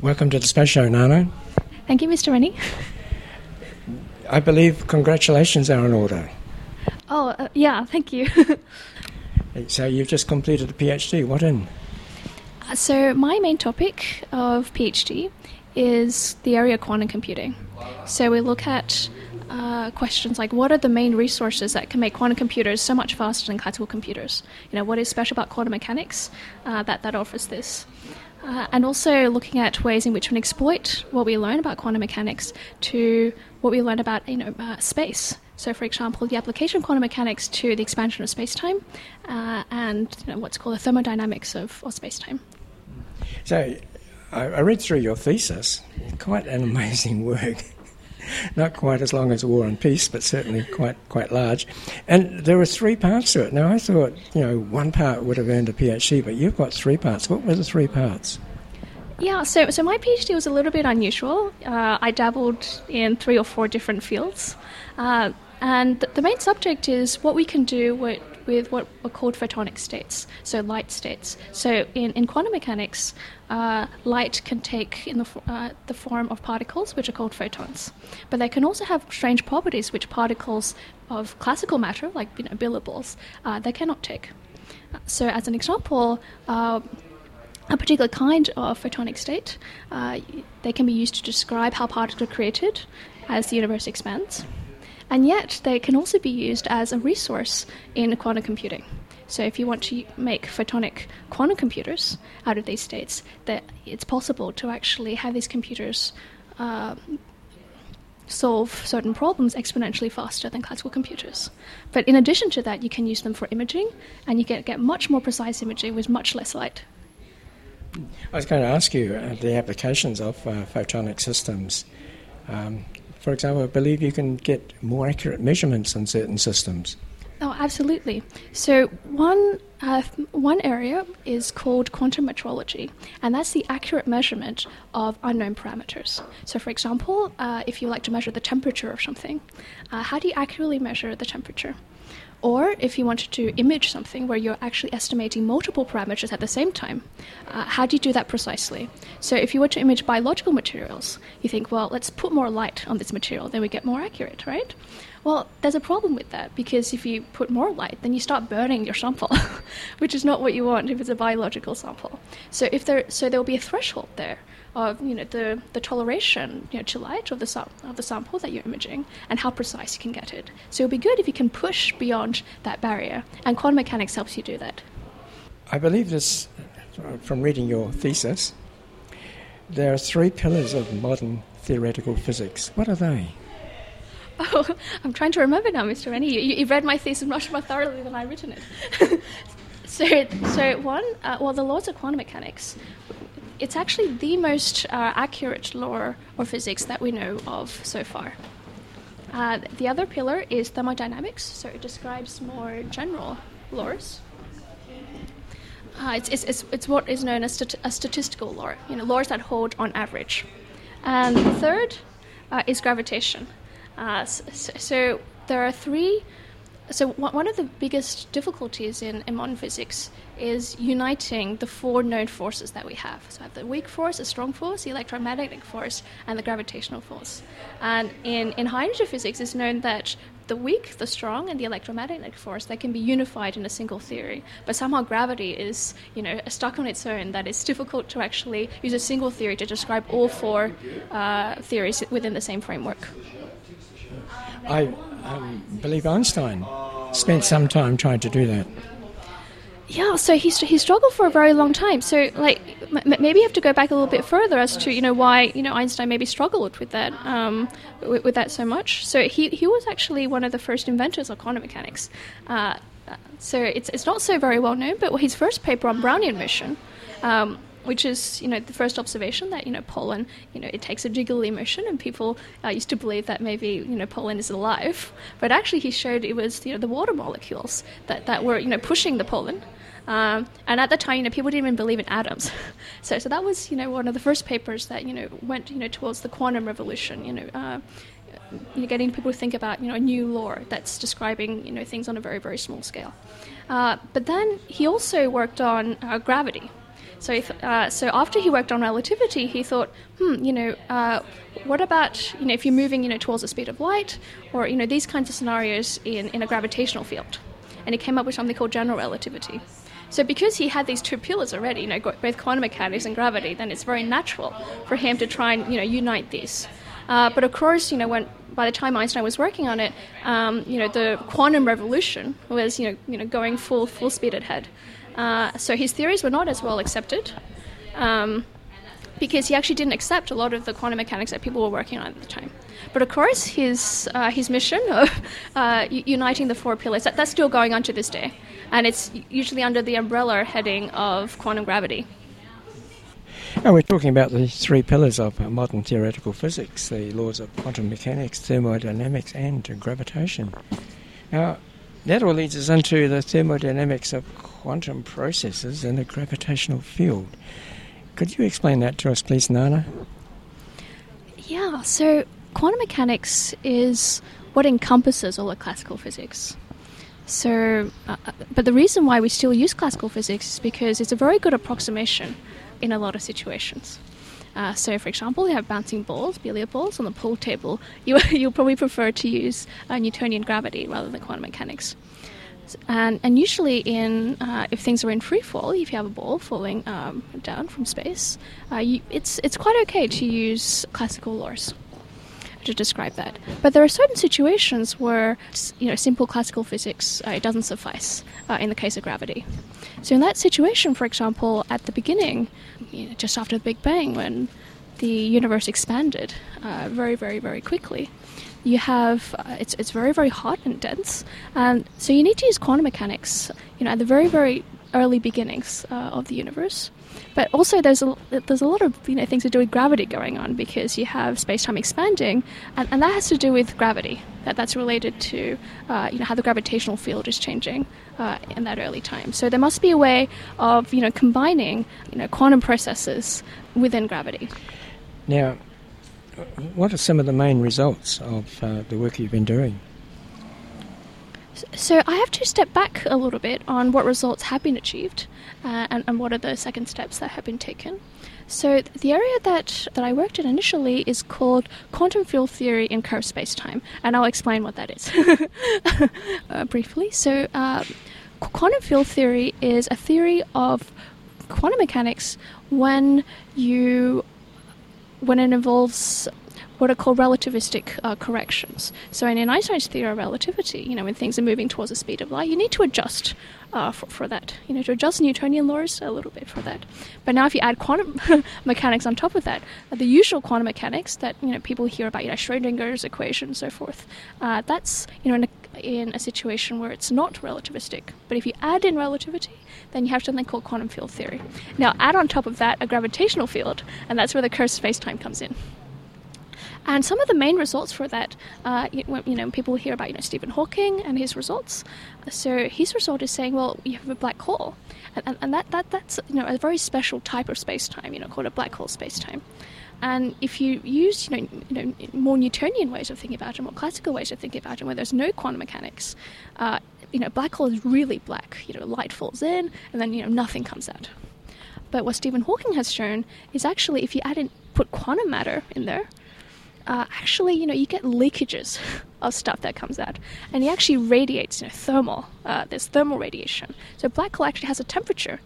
Welcome to the Space Show, Nana. Thank you, Mr. Rennie. I believe congratulations are in order. Yeah, thank you. So you've just completed a PhD. What in? So my main topic of PhD is the area of quantum computing. So we look at questions like, what are the main resources that can make quantum computers so much faster than classical computers? What is special about quantum mechanics that offers this? And also looking at ways in which we can exploit what we learn about quantum mechanics to what we learn about space. So, for example, the application of quantum mechanics to the expansion of space-time and what's called the thermodynamics of space-time. So I read through your thesis. Quite an amazing work. Not quite as long as War and Peace, but certainly quite large. And there were 3 parts to it. Now, I thought, one part would have earned a PhD, but you've got 3 parts. What were the 3 parts? Yeah, so my PhD was a little bit unusual. I dabbled in 3 or 4 different fields. And the main subject is what we can do with what are called photonic states, so light states. So in quantum mechanics, light can take in the form of particles, which are called photons. But they can also have strange properties, which particles of classical matter, like billables, they cannot take. So as an example, a particular kind of photonic state, they can be used to describe how particles are created as the universe expands. And yet, they can also be used as a resource in quantum computing. So if you want to make photonic quantum computers out of these states, that it's possible to actually have these computers solve certain problems exponentially faster than classical computers. But in addition to that, you can use them for imaging, and you get much more precise imaging with much less light. I was going to ask you the applications of photonic systems. For example, I believe you can get more accurate measurements in certain systems. Oh, absolutely. So one area is called quantum metrology, and that's the accurate measurement of unknown parameters. So, for example, if you like to measure the temperature of something, how do you accurately measure the temperature? Or if you wanted to image something where you're actually estimating multiple parameters at the same time, how do you do that precisely? So if you were to image biological materials, you think, well, let's put more light on this material, then we get more accurate, right? Well, there's a problem with that, because if you put more light, then you start burning your sample, which is not what you want if it's a biological sample. So there will be a threshold there of the toleration to light of the sample that you're imaging and how precise you can get it. So it'll be good if you can push beyond that barrier, and quantum mechanics helps you do that. I believe this, from reading your thesis, there are 3 pillars of modern theoretical physics. What are they? Oh, I'm trying to remember now, Mr. Rennie. You've read my thesis much more thoroughly than I've written it. So one, the laws of quantum mechanics, it's actually the most accurate law of physics that we know of so far. The other pillar is thermodynamics, so it describes more general laws. It's what is known as a statistical law, laws that hold on average. And the third is gravitation. So there are 3. So one of the biggest difficulties in modern physics is uniting the 4 known forces that we have. So I have the weak force, the strong force, the electromagnetic force, and the gravitational force. And in high energy physics, it's known that the weak, the strong, and the electromagnetic force, they can be unified in a single theory. But somehow gravity is, stuck on its own, that it's difficult to actually use a single theory to describe all 4 theories within the same framework. I believe Einstein spent some time trying to do that. Yeah, so he struggled for a very long time. So, maybe you have to go back a little bit further as to why Einstein maybe struggled with that with that so much. So he was actually one of the first inventors of quantum mechanics. So it's not so very well known, but his first paper on Brownian motion, which is the first observation that pollen it takes a jiggly motion, and people used to believe that maybe pollen is alive, but actually he showed it was the water molecules that were pushing the pollen, and at the time people didn't even believe in atoms, so that was one of the first papers that went towards the quantum revolution, getting people to think about a new law that's describing things on a very, very small scale. But then he also worked on gravity. So, so after he worked on relativity, he thought, what about if you're moving towards the speed of light, or these kinds of scenarios in a gravitational field, and he came up with something called general relativity. So because he had these two pillars already, both quantum mechanics and gravity, then it's very natural for him to try and unite these. But of course, by the time Einstein was working on it, the quantum revolution was going full speed ahead. So his theories were not as well accepted, because he actually didn't accept a lot of the quantum mechanics that people were working on at the time. But of course, his mission of uniting the four pillars, that's still going on to this day. And it's usually under the umbrella heading of quantum gravity. And we're talking about the three pillars of modern theoretical physics, the laws of quantum mechanics, thermodynamics, and gravitation. Now, that all leads us into the thermodynamics of quantum processes in a gravitational field. Could you explain that to us, please, Nana? Yeah, so quantum mechanics is what encompasses all of classical physics. So, but the reason why we still use classical physics is because it's a very good approximation in a lot of situations. So, for example, you have bouncing balls, billiard balls, on the pool table. You'll probably prefer to use Newtonian gravity rather than quantum mechanics. And usually, if things are in free fall, if you have a ball falling down from space, it's quite okay to use classical laws to describe that. But there are certain situations where simple classical physics it doesn't suffice in the case of gravity. So in that situation, for example, at the beginning, just after the Big Bang, when the universe expanded very, very, very quickly, you have it's very, very hot and dense, and so you need to use quantum mechanics at the very, very early beginnings of the universe. But also there's a lot of things to do with gravity going on, because you have space-time expanding, and that has to do with gravity. That's related to how the gravitational field is changing in that early time. So there must be a way of combining quantum processes within gravity. Now, what are some of the main results of the work you've been doing? So I have to step back a little bit on what results have been achieved and what are the second steps that have been taken. So the area that I worked in initially is called quantum field theory in curved space-time, and I'll explain what that is briefly. So quantum field theory is a theory of quantum mechanics when it involves what are called relativistic corrections. So in Einstein's theory of relativity, when things are moving towards the speed of light, you need to adjust for that. To adjust Newtonian laws a little bit for that. But now if you add quantum mechanics on top of that, the usual quantum mechanics that people hear about, Schrödinger's equation and so forth, that's in a situation where it's not relativistic. But if you add in relativity, then you have something called quantum field theory. Now add on top of that a gravitational field, and that's where the curved space-time comes in. And some of the main results for that, people hear about Stephen Hawking and his results. So his result is saying, well, you have a black hole, and that's a very special type of space-time, called a black hole space-time. And if you use more Newtonian ways of thinking about it, more classical ways of thinking about it, where there's no quantum mechanics, black hole is really black. Light falls in, and then nothing comes out. But what Stephen Hawking has shown is actually if you put quantum matter in there, actually, you get leakages of stuff that comes out, and it actually radiates, thermal. There's thermal radiation. So black hole actually has a temperature,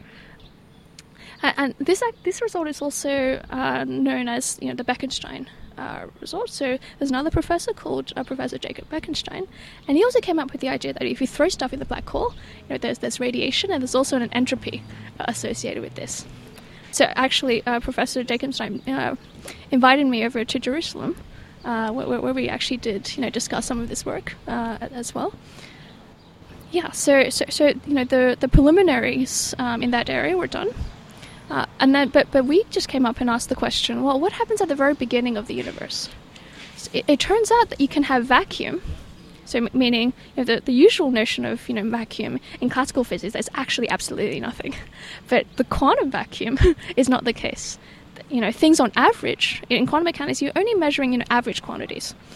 and this result is also known as the Bekenstein result. So there's another professor called Professor Jacob Bekenstein, and he also came up with the idea that if you throw stuff in the black hole, there's radiation, and there's also an entropy associated with this. So actually, Professor Bekenstein invited me over to Jerusalem, where we actually did, discuss some of this work as well. Yeah. So the preliminaries in that area were done, and then but we just came up and asked the question: well, what happens at the very beginning of the universe? So it turns out that you can have vacuum. So meaning the usual notion of vacuum in classical physics, there's actually absolutely nothing, but the quantum vacuum is not the case. Things on average in quantum mechanics, you're only measuring average quantities,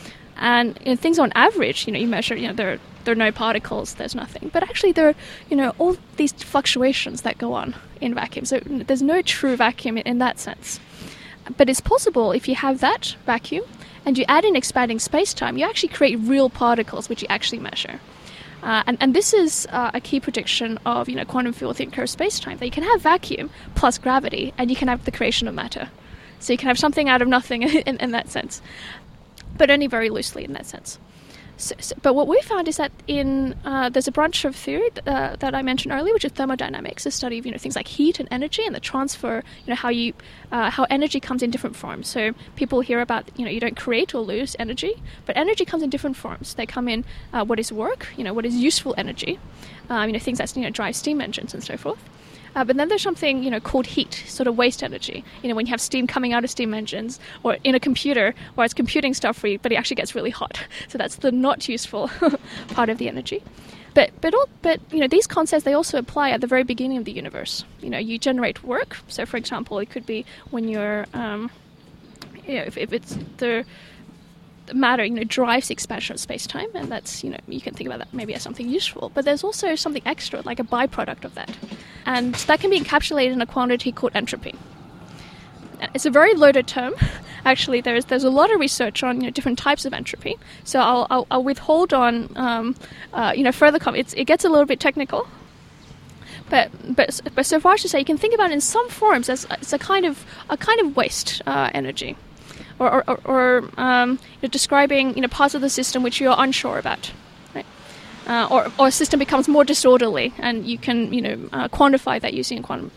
And things on average, you measure, there are no particles, there's nothing. But actually there are, all these fluctuations that go on in vacuum. So there's no true vacuum in that sense. But it's possible if you have that vacuum and you add in expanding space-time, you actually create real particles which you actually measure. And this is a key prediction of quantum field theory of space-time, that you can have vacuum plus gravity and you can have the creation of matter. So you can have something out of nothing in that sense, but only very loosely in that sense. But what we found is that there's a branch of theory that I mentioned earlier, which is thermodynamics, the study of things like heat and energy and the transfer, how energy comes in different forms. So people hear about you don't create or lose energy, but energy comes in different forms. They come in what is work, what is useful energy, things that drive steam engines and so forth. But then there's something, called heat, sort of waste energy. When you have steam coming out of steam engines, or in a computer, where it's computing stuff for you, but it actually gets really hot. So that's the not useful part of the energy. But these concepts, they also apply at the very beginning of the universe. You generate work. So, for example, it could be when you're, if it's the matter, drives the expansion of space-time, and that's, you can think about that maybe as something useful. But there's also something extra, like a byproduct of that. And that can be encapsulated in a quantity called entropy. It's a very loaded term. Actually, there's a lot of research on different types of entropy. So I'll withhold on further comments. It gets a little bit technical. But so far as to say, you can think about it in some forms as it's a kind of waste energy. Or describing parts of the system which you're unsure about, right? Or a system becomes more disorderly, and you can quantify that using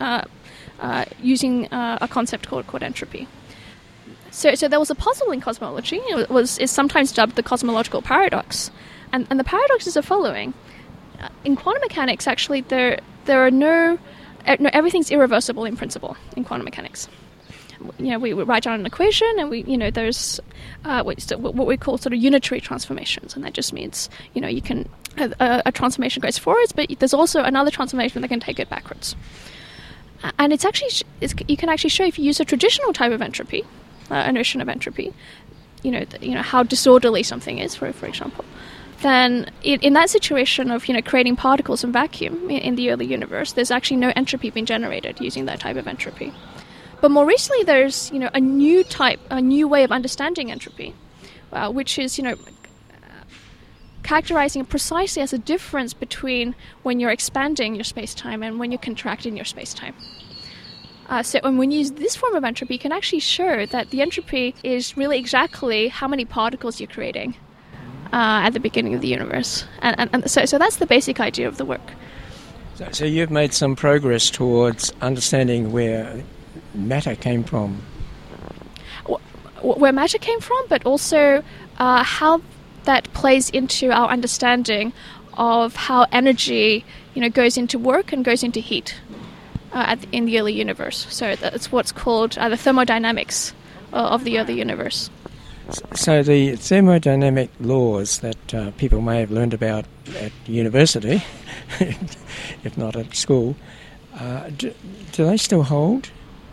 a concept called entropy. So there was a puzzle in cosmology. It's sometimes dubbed the cosmological paradox, and the paradox is the following: in quantum mechanics, actually, there are no everything's irreversible in principle in quantum mechanics. We write down an equation, and there's what we call sort of unitary transformations, and that just means you can a transformation goes forwards, but there's also another transformation that can take it backwards. And you can actually show, if you use a traditional type of entropy, a notion of entropy, how disorderly something is, for example. Then in that situation of creating particles in vacuum in the early universe, there's actually no entropy being generated using that type of entropy. But more recently, there's a new way of understanding entropy, which is characterizing precisely as a difference between when you're expanding your space-time and when you're contracting your space-time. So when you use this form of entropy, you can actually show that the entropy is really exactly how many particles you're creating at the beginning of the universe, and so that's the basic idea of the work. So you've made some progress towards understanding where matter came from. Where matter came from, but also how that plays into our understanding of how energy, goes into work and goes into heat in the early universe. So that's what's called the thermodynamics of the early universe. So the thermodynamic laws that people may have learned about at university, if not at school, do they still hold?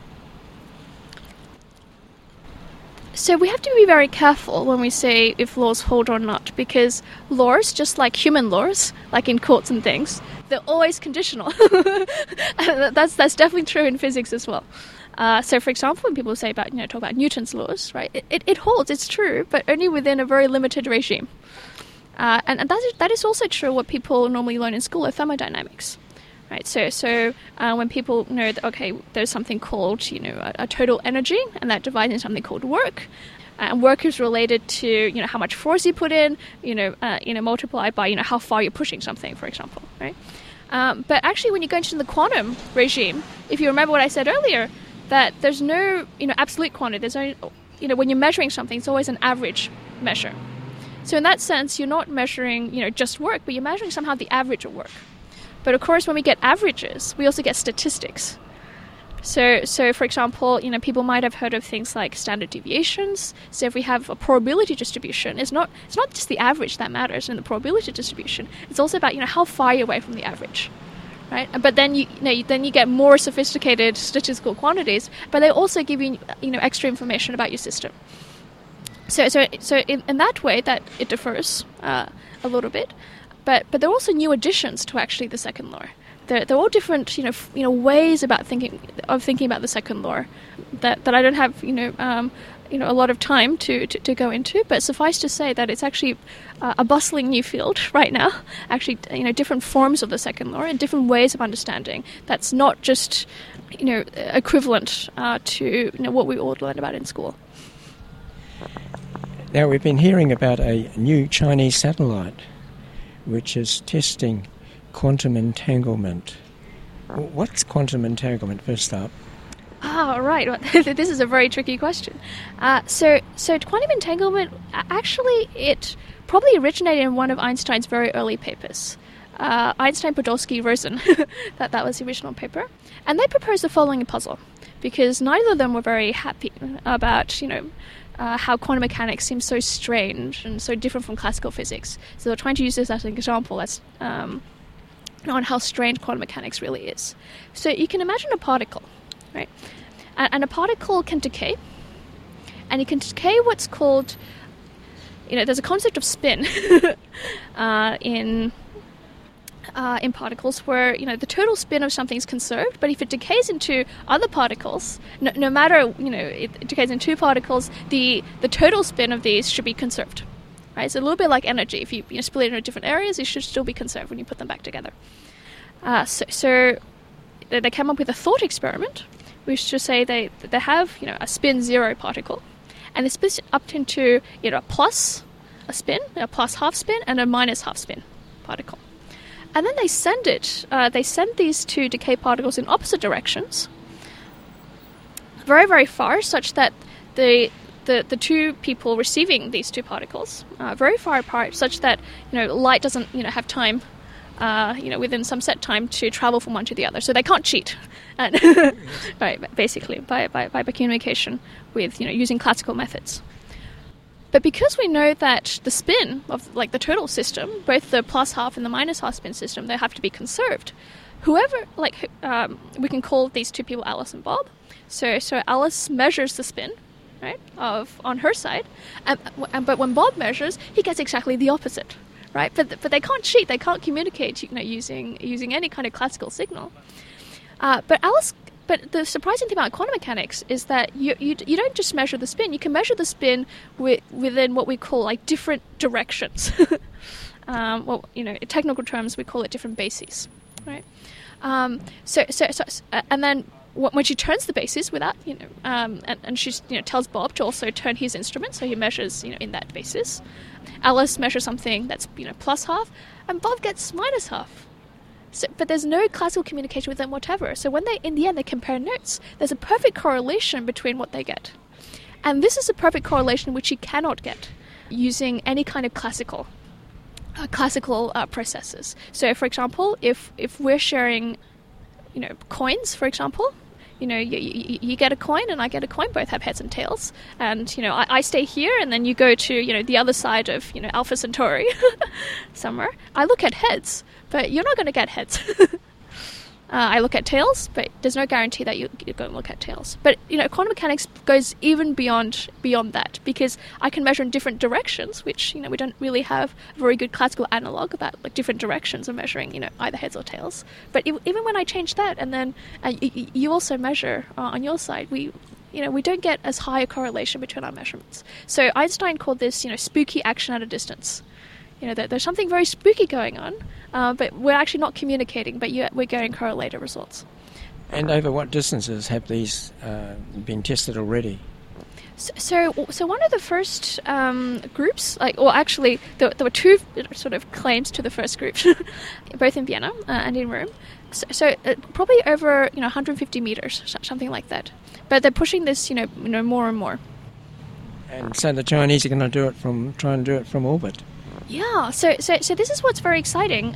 So we have to be very careful when we say if laws hold or not, because laws, just like human laws, like in courts and things, they're always conditional. That's definitely true in physics as well. So, for example, when people say about talk about Newton's laws, right? It holds, it's true, but only within a very limited regime. And that is also true what people normally learn in school of thermodynamics. Right, so when people know that, okay, there's something called, a total energy, and that divides into something called work, and work is related to, how much force you put in, multiplied by, how far you're pushing something, for example, right? But actually, when you go into the quantum regime, if you remember what I said earlier, that there's no, absolute quantity. There's only, when you're measuring something, it's always an average measure. So in that sense, you're not measuring, just work, but you're measuring somehow the average of work. But of course, when we get averages, we also get statistics. So for example, people might have heard of things like standard deviations. So if we have a probability distribution, it's not just the average that matters in the probability distribution. It's also about how far you're away from the average, right? But then you get more sophisticated statistical quantities, but they also give you extra information about your system. So in that way, that it differs a little bit, but there are also new additions to actually the second law. They're all different, ways about thinking about the second law that I don't have, a lot of time to go into. But suffice to say that it's actually a bustling new field right now. Actually, different forms of the second law and different ways of understanding. That's not just, equivalent to what we all learned about in school. Now, we've been hearing about a new Chinese satellite which is testing quantum entanglement. What's quantum entanglement, first up? Right. Well, this is a very tricky question. So quantum entanglement, actually, it probably originated in one of Einstein's very early papers. Einstein, Podolsky, Rosen. that was the original paper. And they proposed the following puzzle, because neither of them were very happy about, how quantum mechanics seems so strange and so different from classical physics. So they're trying to use this as an example on how strange quantum mechanics really is. So you can imagine a particle, right? And a particle can decay, and it can decay what's called, there's a concept of spin in particles where, the total spin of something is conserved, but if it decays into other particles, no matter, it decays in two particles, the total spin of these should be conserved, right? So a little bit like energy. If you split it into different areas, it should still be conserved when you put them back together. So they came up with a thought experiment, which to say they have, a spin zero particle, and they split it up into, a plus a spin, a plus half spin, and a minus half spin particle. And then they send these two decay particles in opposite directions, very, very far, such that the two people receiving these two particles are very far apart, such that, light doesn't, have time, within some set time to travel from one to the other. So they can't cheat, and right, basically, by communication with, using classical methods. But because we know that the spin of the total system, both the plus half and the minus half spin system, they have to be conserved. Whoever, we can call these two people Alice and Bob. So Alice measures the spin, right, on her side, but when Bob measures, he gets exactly the opposite, right? But they can't cheat. They can't communicate, using any kind of classical signal. But the surprising thing about quantum mechanics is that you don't just measure the spin. You can measure the spin within what we call different directions. In technical terms, we call it different bases, right? And then when she turns the bases without, and she tells Bob to also turn his instrument, so he measures in that basis. Alice measures something that's plus half, and Bob gets minus half. So, but there's no classical communication with them whatever. So when in the end they compare notes, there's a perfect correlation between what they get. And this is a perfect correlation which you cannot get using any kind of classical processes. So for example, if we're sharing, coins, for example, you get a coin and I get a coin, both have heads and tails. And, I stay here and then you go to, the other side of, Alpha Centauri somewhere. I look at heads, but you're not going to get heads. I look at tails, but there's no guarantee that you're going to look at tails. But, quantum mechanics goes even beyond that, because I can measure in different directions, which, we don't really have a very good classical analog about different directions of measuring, either heads or tails. But even when I change that, and then you also measure on your side, we don't get as high a correlation between our measurements. So Einstein called this, spooky action at a distance. There's something very spooky going on, but we're actually not communicating, but we're getting correlated results. And over what distances have these been tested already? So one of the first groups, there were two sort of claims to the first group, both in Vienna and in Rome. So probably over 150 meters, something like that. But they're pushing this more and more. And so the Chinese are going to try and do it from orbit. Yeah, so this is what's very exciting.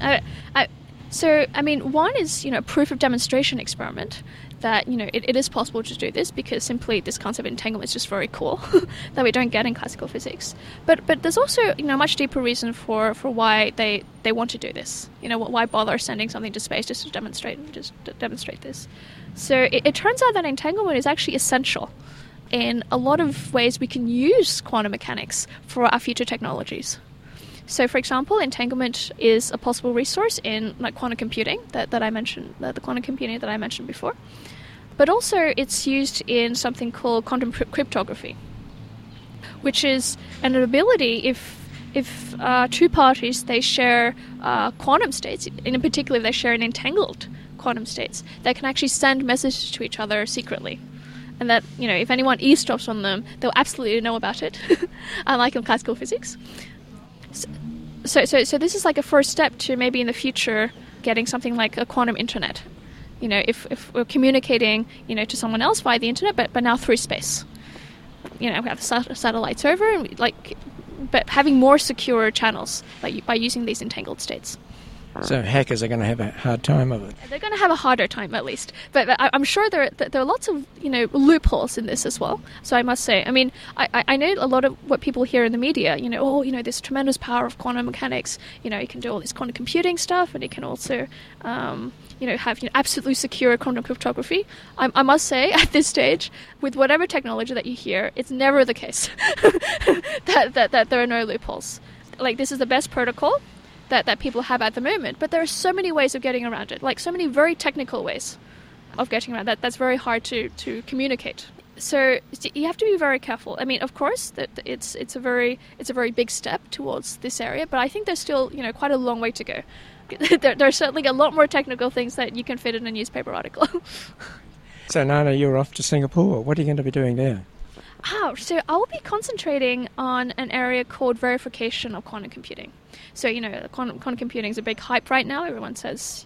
One is, proof of demonstration experiment that, it is possible to do this, because simply this concept of entanglement is just very cool that we don't get in classical physics. But there's also, a much deeper reason for why they want to do this. Why bother sending something to space just to demonstrate this. So it turns out that entanglement is actually essential in a lot of ways we can use quantum mechanics for our future technologies. So, for example, entanglement is a possible resource in like quantum computing that I mentioned, the quantum computing that I mentioned before. But also it's used in something called quantum cryptography, which is an ability if two parties, they share quantum states, in particular if they share an entangled quantum states, they can actually send messages to each other secretly. And that, if anyone eavesdrops on them, they'll absolutely know about it, unlike in classical physics. So this is like a first step to maybe in the future getting something like a quantum internet. If we're communicating, to someone else via the internet, but now through space. We have satellites over, and but having more secure channels by using these entangled states. So hackers are going to have a hard time of it. They're going to have a harder time, at least. But I'm sure there are lots of loopholes in this as well. So I must say, I know a lot of what people hear in the media. This tremendous power of quantum mechanics. It can do all this quantum computing stuff, and it can also have absolutely secure quantum cryptography. I must say, at this stage, with whatever technology that you hear, it's never the case that there are no loopholes. Like, this is the best protocol that people have at the moment, but there are so many ways of getting around it, like so many very technical ways of getting around that's very hard to communicate. So you have to be very careful. Of course, that it's a very big step towards this area, but I think there's still quite a long way to go. There are certainly a lot more technical things that you can fit in a newspaper article. So Nana, you're off to Singapore. What are you going to be doing there? So I'll be concentrating on an area called verification of quantum computing. So, quantum computing is a big hype right now. Everyone says,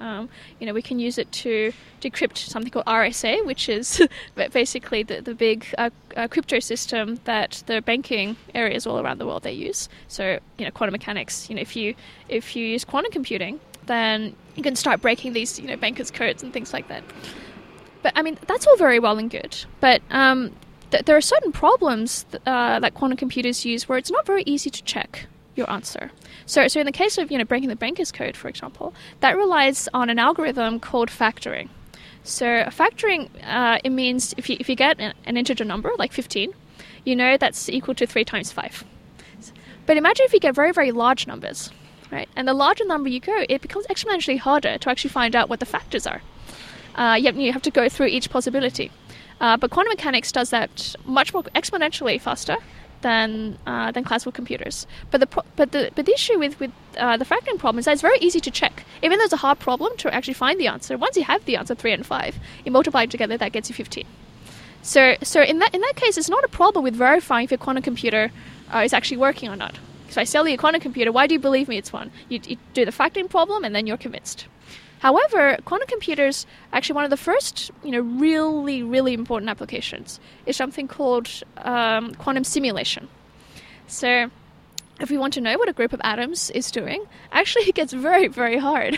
we can use it to decrypt something called RSA, which is basically the big crypto system that the banking areas all around the world they use. So, quantum mechanics, if you use quantum computing, then you can start breaking these, bankers' codes and things like that. But, that's all very well and good. But there are certain problems that quantum computers use where it's not very easy to check your answer. So in the case of breaking the banker's code, for example, that relies on an algorithm called factoring. So factoring it means if you get an integer number like 15, that's equal to 3 times 5. But imagine if you get very, very large numbers, right? And the larger number you go, it becomes exponentially harder to actually find out what the factors are. You have to go through each possibility. But quantum mechanics does that much more exponentially faster than classical computers. But the issue with the factoring problem is that it's very easy to check. Even though it's a hard problem to actually find the answer, once you have the answer 3 and 5, you multiply them together, that gets you 15. So in that case, it's not a problem with verifying if your quantum computer is actually working or not. So I sell you a quantum computer. Why do you believe me it's one? You do the factoring problem, and then you're convinced. However, quantum computers, actually one of the first, really, really important applications is something called quantum simulation. So if we want to know what a group of atoms is doing, actually it gets very, very hard.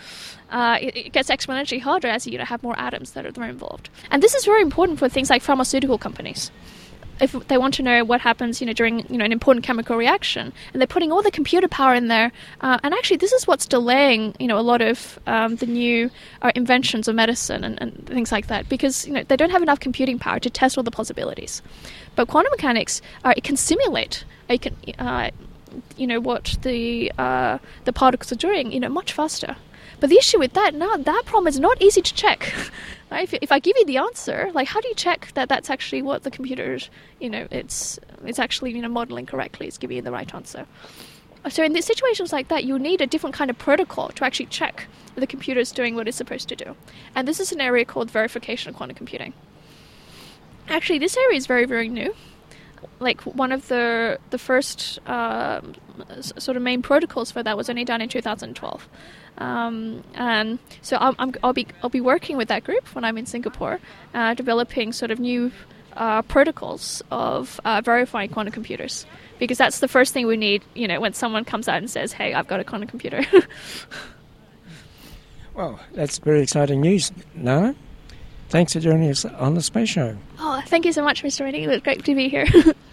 It gets exponentially harder as you have more atoms that are involved. And this is very important for things like pharmaceutical companies. If they want to know what happens, during an important chemical reaction, and they're putting all the computer power in there, and actually this is what's delaying, a lot of the new inventions of medicine and things like that, because they don't have enough computing power to test all the possibilities. But quantum mechanics, it can simulate, it can, what the particles are doing, much faster. But the issue with that problem is not easy to check. Right? If I give you the answer, how do you check that that's actually what the computer, it's actually modeling correctly, it's giving you the right answer. So in these situations like that, you need a different kind of protocol to actually check that the computer is doing what it's supposed to do. And this is an area called verification of quantum computing. Actually, this area is very, very new. One of the first sort of main protocols for that was only done in 2012. And so I'll be working with that group when I'm in Singapore, developing sort of new protocols of verifying quantum computers, because that's the first thing we need, when someone comes out and says, "Hey, I've got a quantum computer." Well, that's very exciting news, Nana. Thanks for joining us on the Space Show. Oh, thank you so much, Mr. Rennie. It was great to be here.